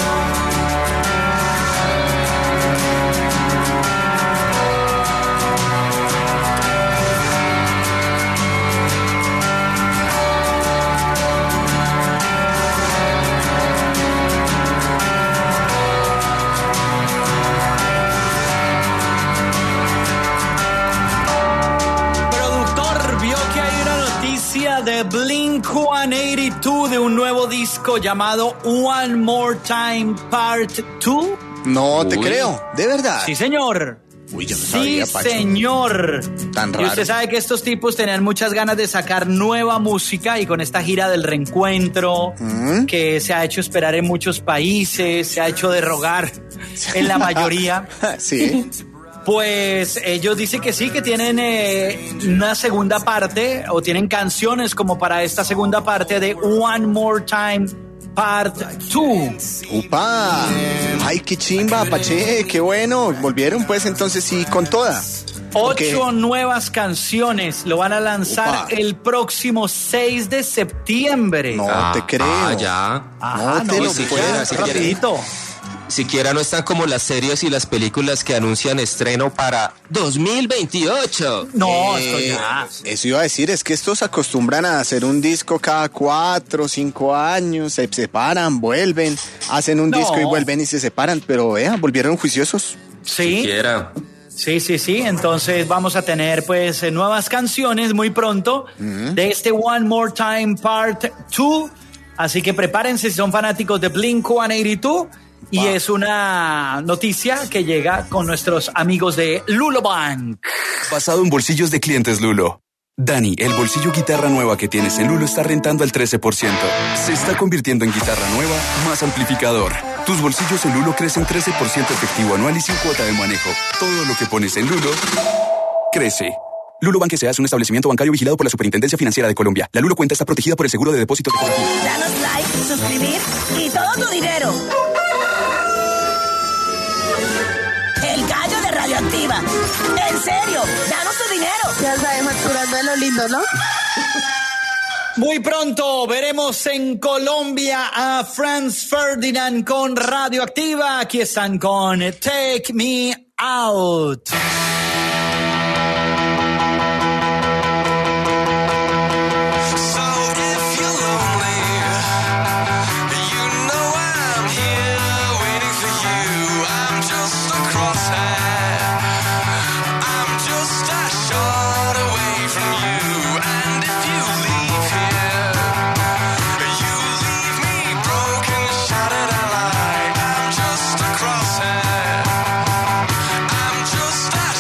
Productor, vio que hay una noticia de Blink ciento ochenta y dos de un nuevo disco llamado One More Time Part dos. No te creo, de verdad. Sí, señor. Uy, yo no Sí, sabía, Pacho. señor. Tan Y raro. usted sabe que estos tipos tenían muchas ganas de sacar nueva música y con esta gira del reencuentro ¿Mm? que se ha hecho esperar en muchos países, se ha hecho de rogar en la mayoría. Sí. Pues ellos dicen que sí, que tienen eh, una segunda parte o tienen canciones como para esta segunda parte de One More Time Part dos. ¡Upa! ¡Ay, qué chimba, Pache! ¡Qué bueno! Volvieron pues entonces sí con toda. Ocho Ok. nuevas canciones lo van a lanzar Upa. el próximo seis de septiembre. No Ah, te creo. Ah, ya. Ajá, no te lo si puedo quiera, si quiera. rapidito. siquiera no están como las series y las películas que anuncian estreno para dos mil veintiocho. No, Eh, esto ya. Eso iba a decir, es que estos acostumbran a hacer un disco cada cuatro, cinco años, se separan, vuelven, hacen un No. disco y vuelven y se separan, pero vean, volvieron juiciosos. Sí. Siquiera. Sí, sí, sí. Entonces vamos a tener pues eh, nuevas canciones muy pronto de este One More Time Part dos. Así que prepárense si son fanáticos de Blink ciento ochenta y dos. Y Wow. es una noticia que llega con nuestros amigos de Lulo Bank. Basado en bolsillos de clientes Lulo. Dani, el bolsillo guitarra nueva que tienes en Lulo está rentando al trece por ciento. Se está convirtiendo en guitarra nueva más amplificador. Tus bolsillos en Lulo crecen trece por ciento efectivo anual y sin cuota de manejo. Todo lo que pones en Lulo crece. Lulo Bank S A es un establecimiento bancario vigilado por la Superintendencia Financiera de Colombia. La Lulo cuenta está protegida por el seguro de depósito de Colombia. Danos like, suscribir y todo tu dinero. El gallo de Radioactiva. En serio, danos tu dinero. Ya sabes, facturando de lo lindo, ¿no? Muy pronto veremos en Colombia a Franz Ferdinand con Radioactiva. Aquí están con Take Me Out. I'm just a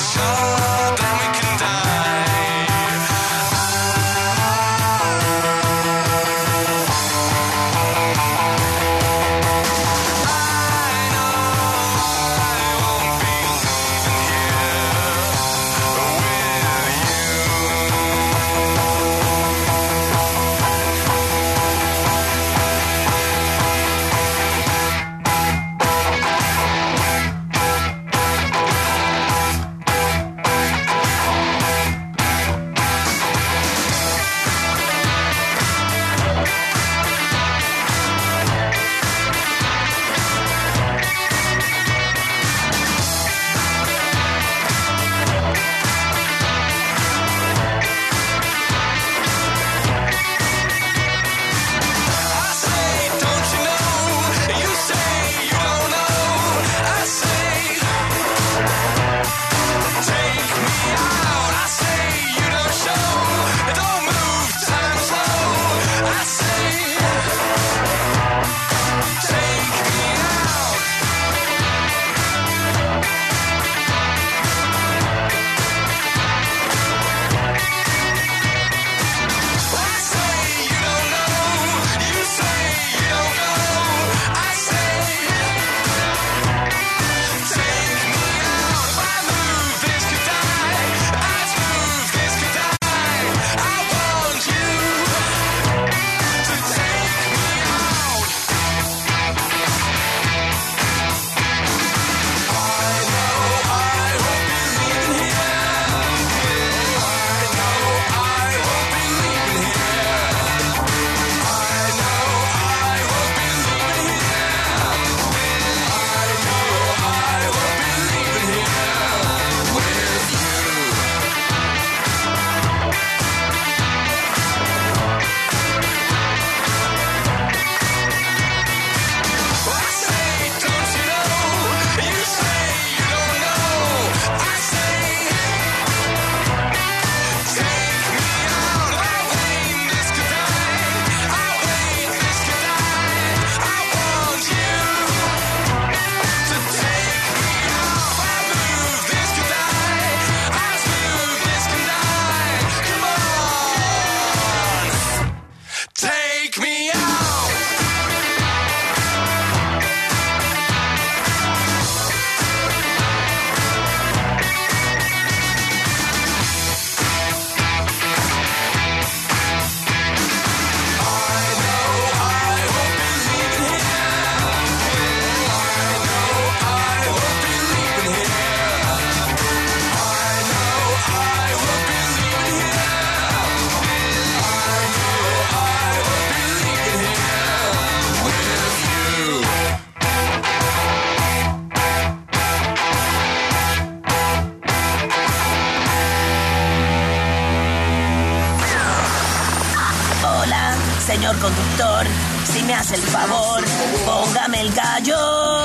Señor conductor, si me hace el favor, póngame el gallo.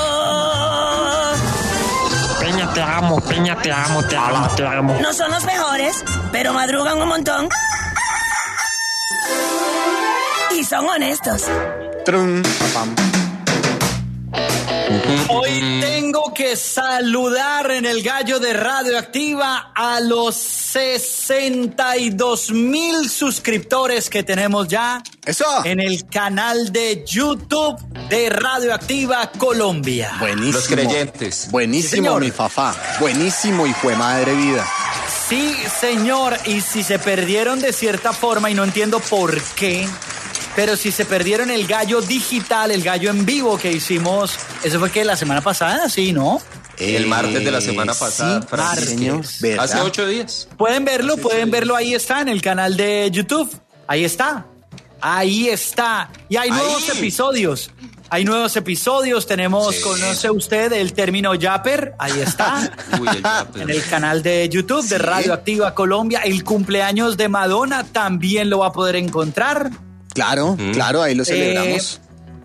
Peña, te amo, Peña, te amo, te amo, te amo. No son los mejores, pero madrugan un montón. Y son honestos. Trum, pam. Hoy tengo que saludar en el gallo de Radioactiva a los sesenta y dos mil suscriptores que tenemos ya. ¡Eso! En el canal de YouTube de Radioactiva Colombia. Buenísimo. Los creyentes. Buenísimo, Sí, mi fafá. Buenísimo, hijo de madre vida. Sí, señor. Y si se perdieron de cierta forma, y no entiendo por qué, pero si se perdieron el gallo digital, el gallo en vivo que hicimos, eso fue que la semana pasada, sí, ¿no? El martes de la semana Eh, pasada, sí, Francis. señor, ¿verdad? Hace ocho días. Pueden verlo, Hace pueden ocho verlo, ahí está, en el canal de YouTube. Ahí está. Ahí está. Y hay Ahí. nuevos episodios. Hay nuevos episodios. Tenemos, Sí. ¿conoce usted el término yapper? Ahí está. Uy, el yapper. En el canal de YouTube de Sí. Radioactiva Colombia. El cumpleaños de Madonna también lo va a poder encontrar. Claro, Mm. claro, ahí lo Eh, celebramos.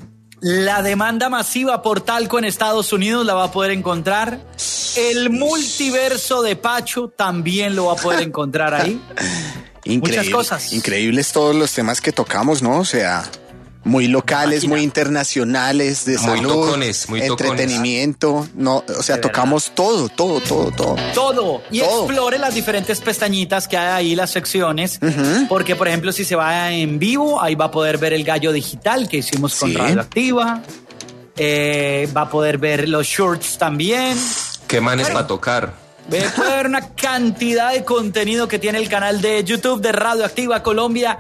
La demanda masiva por talco en Estados Unidos la va a poder encontrar. El multiverso de Pacho también lo va a poder encontrar ahí. Increíble, muchas cosas. Increíbles todos los temas que tocamos, ¿no? O sea, muy locales, Máquina. muy internacionales, de Muy salud, tocones, muy tocones. entretenimiento, no, o sea, De tocamos todo, todo, todo, todo. Todo. Y Todo. explore las diferentes pestañitas que hay ahí, las secciones. Porque, por ejemplo, si se va en vivo, ahí va a poder ver el gallo digital que hicimos con Sí. Radioactiva. Eh, va a poder ver los shorts también. ¿Qué manes para tocar? Ve, puede ver una cantidad de contenido que tiene el canal de YouTube de Radioactiva Colombia.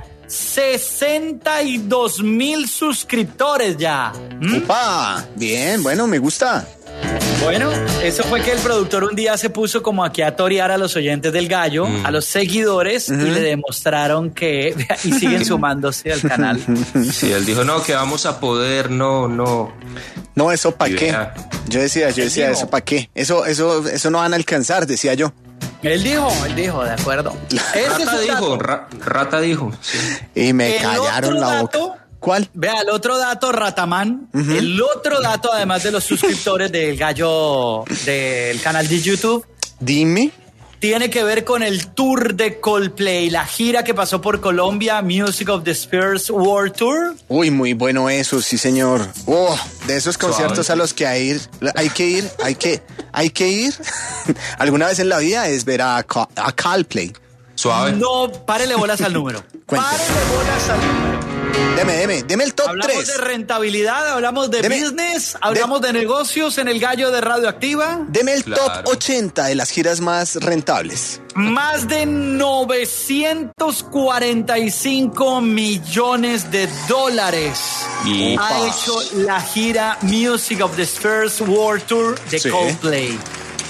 sesenta y dos mil suscriptores ya. ¿Mm? Upa, bien, bueno, me gusta. Bueno, eso fue que el productor un día se puso como aquí a torear a los oyentes del gallo, Mm. a los seguidores, y le demostraron que... Y siguen sumándose al canal. Sí, él dijo, no, que vamos a poder, no, no. No, eso para Y qué. vea. Yo decía, yo Él decía, dijo. eso para qué. Eso, eso, eso no van a alcanzar, decía yo. Él dijo, él dijo, de acuerdo. Ese es Rata un dijo, dato. ra- Rata dijo. Sí. Y me El callaron otro la dato, boca. ¿Cuál? Vea, el otro dato, Ratamán, el otro dato, además de los suscriptores del gallo del canal de YouTube, Dime. tiene que ver con el tour de Coldplay, la gira que pasó por Colombia, Music of the Spheres World Tour. Uy, muy bueno eso, sí, señor. Oh, de esos conciertos Suave. a los que hay, ir, hay que ir, hay que, hay que ir. Alguna vez en la vida es ver a, Ca- a Coldplay. Suave. No, párele bolas al número. Cuente. Párele bolas al número. Deme, deme, deme el top Hablamos tres. de rentabilidad, hablamos de Deme- business, hablamos de negocios en el gallo de Radioactiva. Deme el Claro. top ochenta de las giras más rentables. Más de novecientos cuarenta y cinco millones de dólares Y- ha Upa. hecho la gira Music of the Spheres World Tour de Sí. Coldplay.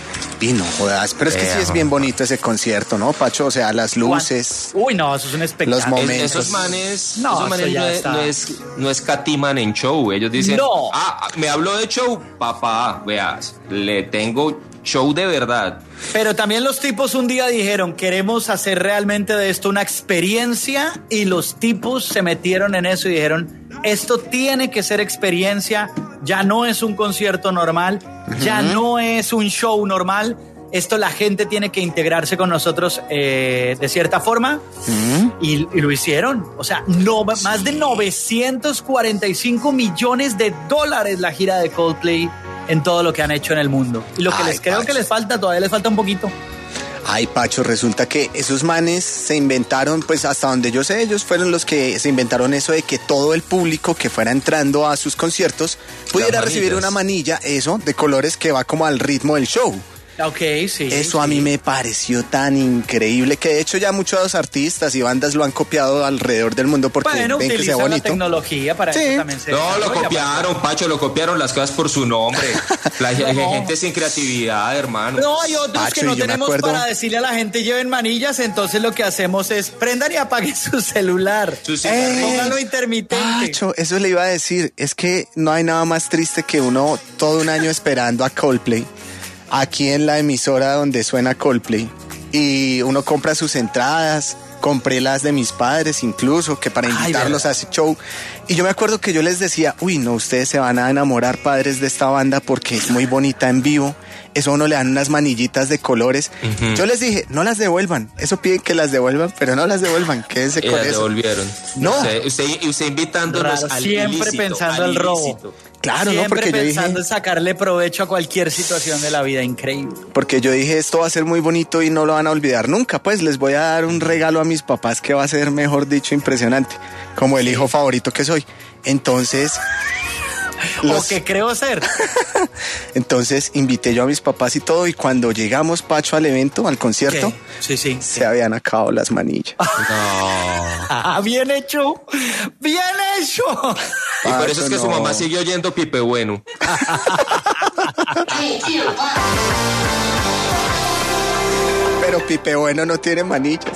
Y no jodas, pero es que sí es bien bonito ese concierto, ¿no, Pacho? O sea, las luces. Uy, no, eso es un espectáculo. Los momentos. Es- esos manes, No, esos eso manes ya no, es, está. no, es, no escatiman en show. Ellos dicen, No. ah, me habló de show, papá, veas, le tengo show de verdad. Pero también los tipos un día dijeron, queremos hacer realmente de esto una experiencia, y los tipos se metieron en eso y dijeron, esto tiene que ser experiencia, ya no es un concierto normal, ya no es un show normal, esto la gente tiene que integrarse con nosotros eh, de cierta forma, y, y lo hicieron. O sea, no, más de novecientos cuarenta y cinco millones de dólares la gira de Coldplay en todo lo que han hecho en el mundo. Y lo que Ay, les creo Pacho. que les falta, todavía les falta un poquito. Ay, Pacho, resulta que esos manes se inventaron, pues hasta donde yo sé, ellos fueron los que se inventaron eso de que todo el público que fuera entrando a sus conciertos pudiera Las recibir manillas. una manilla, eso, de colores que va como al ritmo del show. Ok, sí. Eso a mí me pareció tan increíble que de hecho ya muchos artistas y bandas lo han copiado alrededor del mundo porque Bueno, ven que sea utilizan la bonito. tecnología para Sí. eso también se No, lo desarrolla, copiaron, Pacho, lo copiaron las cosas por su nombre. La No. gente sin creatividad, hermano. No, hay otros Pacho, que no yo me tenemos acuerdo- para decirle a la gente lleven manillas, entonces lo que hacemos es prendan y apaguen su celular. Su Eh, Pónganlo intermitente. Pacho, eso le iba a decir, es que no hay nada más triste que uno todo un año esperando a Coldplay, aquí en la emisora donde suena Coldplay, y uno compra sus entradas. Compré las de mis padres incluso, que para invitarlos Ay, a ese show. Y yo me acuerdo que yo les decía, uy, no, ustedes se van a enamorar, padres, de esta banda porque es muy bonita en vivo. Eso a uno le dan unas manillitas de colores. Uh-huh. Yo les dije, no las devuelvan. Eso piden que las devuelvan, pero no las devuelvan. Quédense y con las eso. devolvieron. No. Usted, usted, usted invitándonos Raro, al siempre ilícito, pensando al el robo. ilícito. Claro, siempre no, porque yo pensando dije... en sacarle provecho a cualquier situación de la vida, increíble. Porque yo dije, esto va a ser muy bonito y no lo van a olvidar nunca. Pues les voy a dar un regalo a mis papás que va a ser, mejor dicho, impresionante. Como el hijo favorito que soy. Entonces... Los... O que creo ser. Entonces invité yo a mis papás y todo, y cuando llegamos, Pacho, al evento, al concierto, sí, sí, se sí. habían acabado las manillas. No. Bien hecho, bien hecho. Y por eso es que no. Su mamá sigue oyendo Pipe Bueno. Pero Pipe Bueno no tiene manillas.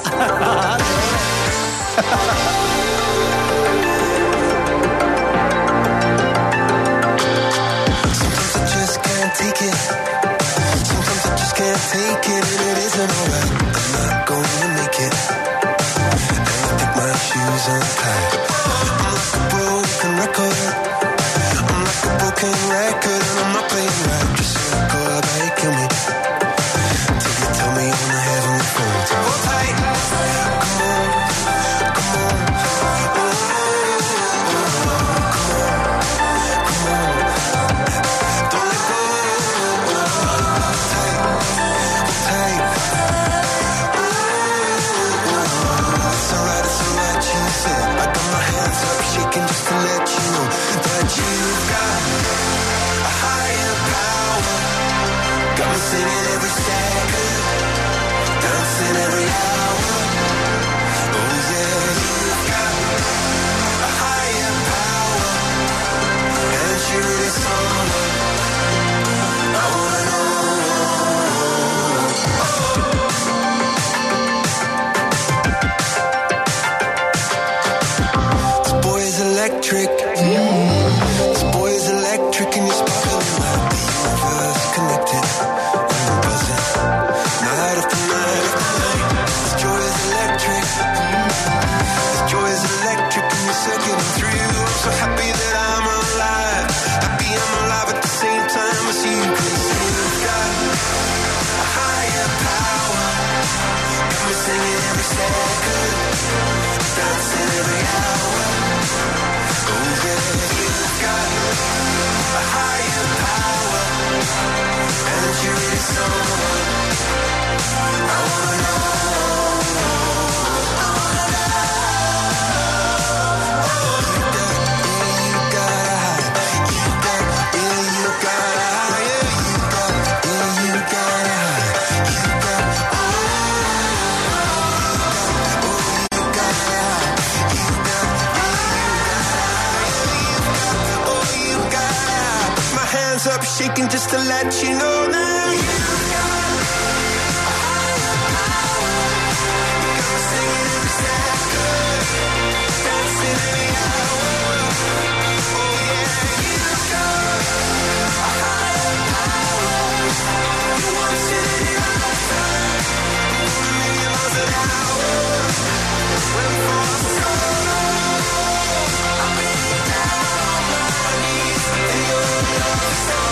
Take it. Sometimes I just can't take it, and it isn't alright. I'm not gonna make it. And I think my shoes untied. I'm like a broken record. I'm like a broken record, and I'm not playing right. Just let go of it, kill me. Till you tell me on the heavenly phone. Hold tight. Come on, come on. Oh, come on, come on. Don't let go. I got my hands up shaking just to let you know that you've got a higher power. Got me singing every second, dancing every hour. Oh yeah, you've got a higher power, and you're really someone I wanna know. Electric, mm. This boy is electric and he's sparkling like the universe connected. And I'm buzzing, night after night after night. This joy is electric, mm. This joy is electric and you're circling through. I'm so happy that I'm alive, happy I'm alive at the same time as you. 'Cause you've got a higher power, got me singing every second, dancing every hour. Oh yeah, you've got a higher power, and you're really someone I wanna know. I wanna know. Oh, you got, yeah, you got a high. You got, yeah, you got a high. Yeah, you got, yeah, you got a high. You got, oh, you got a high. You got, hands up shaking just to let you know now you got a higher power. You got me singing every second, dancing every hour. Oh yeah, you got a higher power. You want it in your lifetime, a million miles an hour. When for so long I've been down on my knees in your love.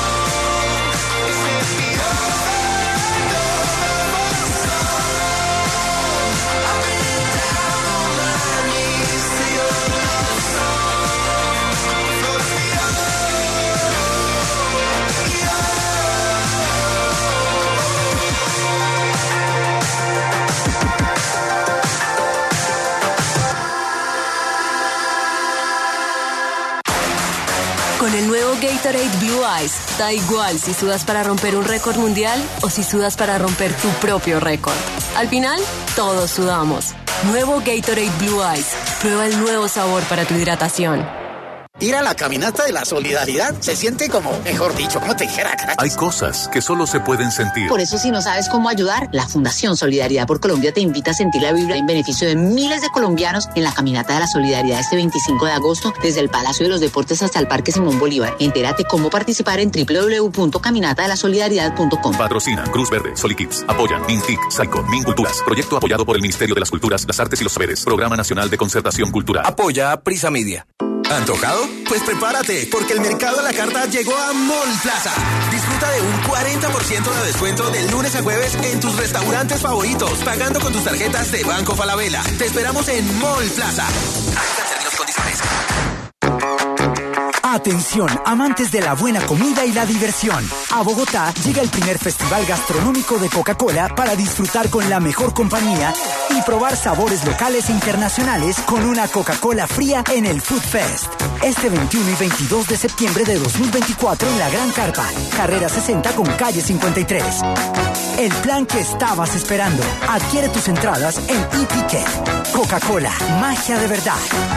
Con el nuevo Gatorade Blue Ice, da igual si sudas para romper un récord mundial o si sudas para romper tu propio récord. Al final, todos sudamos. Nuevo Gatorade Blue Ice. Prueba el nuevo sabor para tu hidratación. Ir a la caminata de la solidaridad se siente como, mejor dicho, como te dijera, carajo. Hay cosas que solo se pueden sentir. Por eso, si no sabes cómo ayudar, la Fundación Solidaridad por Colombia te invita a sentir la vibra en beneficio de miles de colombianos en la caminata de la solidaridad este veinticinco de agosto desde el Palacio de los Deportes hasta el Parque Simón Bolívar. Entérate cómo participar en doble u doble u doble u punto caminata de la solidaridad punto com. Patrocina Cruz Verde, Solikids. Apoyan Mintic, Psycho, Min Culturas. Proyecto apoyado por el Ministerio de las Culturas, las Artes y los Saberes. Programa Nacional de Concertación Cultural. Apoya a Prisa Media. ¿Antojado? Pues prepárate, porque el mercado a la carta llegó a Mall Plaza. Disfruta de un cuarenta por ciento de descuento de lunes a jueves en tus restaurantes favoritos, pagando con tus tarjetas de Banco Falabella. Te esperamos en Mall Plaza. Atención, amantes de la buena comida y la diversión. A Bogotá llega el primer festival gastronómico de Coca-Cola para disfrutar con la mejor compañía y probar sabores locales e internacionales con una Coca-Cola fría en el Food Fest. Este veintiuno y veintidós de septiembre de dos mil veinticuatro en la Gran Carpa, carrera sesenta con calle cincuenta y tres. El plan que estabas esperando. Adquiere tus entradas en eTicket. Coca-Cola, magia de verdad.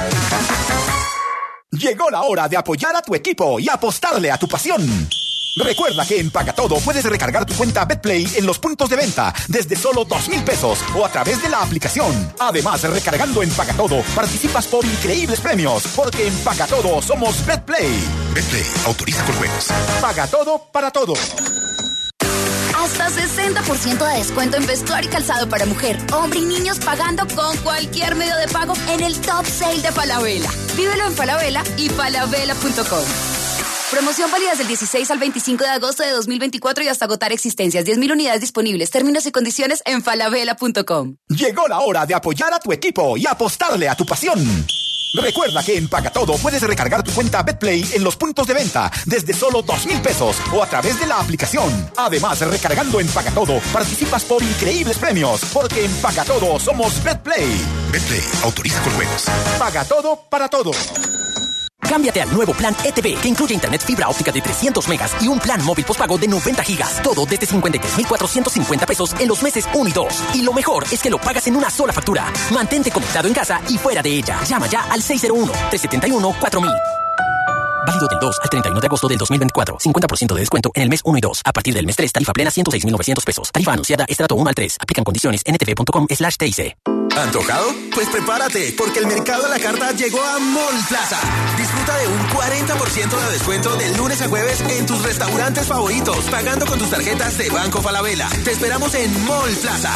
Llegó la hora de apoyar a tu equipo y apostarle a tu pasión. Recuerda que en Pagatodo puedes recargar tu cuenta BetPlay en los puntos de venta desde solo dos mil pesos o a través de la aplicación. Además, recargando en Pagatodo participas por increíbles premios, porque en Pagatodo somos BetPlay. BetPlay, autoriza con juegos. Pagatodo para todo. Hasta sesenta por ciento de descuento en vestuario y calzado para mujer, hombre y niños pagando con cualquier medio de pago en el Top Sale de Falabella. Vívelo en Falabella y falabella punto com. Promoción válida del dieciséis al veinticinco de agosto de dos mil veinticuatro y hasta agotar existencias. diez mil unidades disponibles. Términos y condiciones en falabella punto com. Llegó la hora de apoyar a tu equipo y apostarle a tu pasión. Recuerda que en Pagatodo puedes recargar tu cuenta BetPlay en los puntos de venta desde solo dos mil pesos o a través de la aplicación. Además, recargando en Pagatodo participas por increíbles premios, porque en Pagatodo somos BetPlay. BetPlay, autoriza con juegos. Pagatodo para todo. Cámbiate al nuevo plan E T V, que incluye internet fibra óptica de trescientos megas y un plan móvil postpago de noventa gigas. Todo desde cincuenta y tres mil cuatrocientos cincuenta pesos en los meses uno y dos. Y lo mejor es que lo pagas en una sola factura. Mantente conectado en casa y fuera de ella. Llama ya al seis cero uno, tres siete uno, cuatro mil. Válido del dos al treinta y uno de agosto del dos mil veinticuatro. cincuenta por ciento de descuento en el mes uno y dos. A partir del mes tres, tarifa plena ciento seis mil novecientos pesos. Tarifa anunciada estrato uno al tres. Aplican condiciones en ntv punto com slash T I C. ¿Antojado? Pues prepárate, porque el mercado a la carta llegó a Mall Plaza. Disfruta de un cuarenta por ciento de descuento de lunes a jueves en tus restaurantes favoritos, pagando con tus tarjetas de Banco Falabella. Te esperamos en Mall Plaza.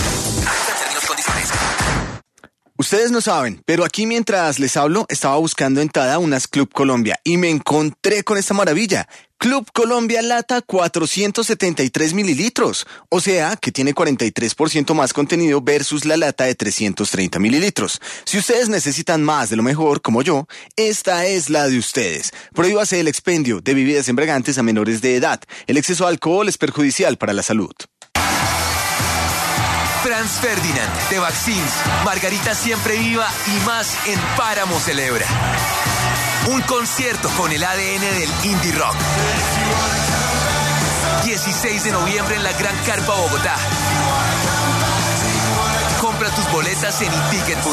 Ustedes no saben, pero aquí mientras les hablo, estaba buscando en Tada unas Club Colombia y me encontré con esta maravilla. Club Colombia Lata cuatrocientos setenta y tres mililitros, o sea que tiene cuarenta y tres por ciento más contenido versus la lata de trescientos treinta mililitros. Si ustedes necesitan más de lo mejor, como yo, esta es la de ustedes. Prohíbase el expendio de bebidas embriagantes a menores de edad. El exceso de alcohol es perjudicial para la salud. Franz Ferdinand, de Vaccines, Margarita Siempre Viva y más en Páramo Celebra. Un concierto con el A D N del indie rock. dieciséis de noviembre en la Gran Carpa, Bogotá. Compra tus boletas en iticket punto com.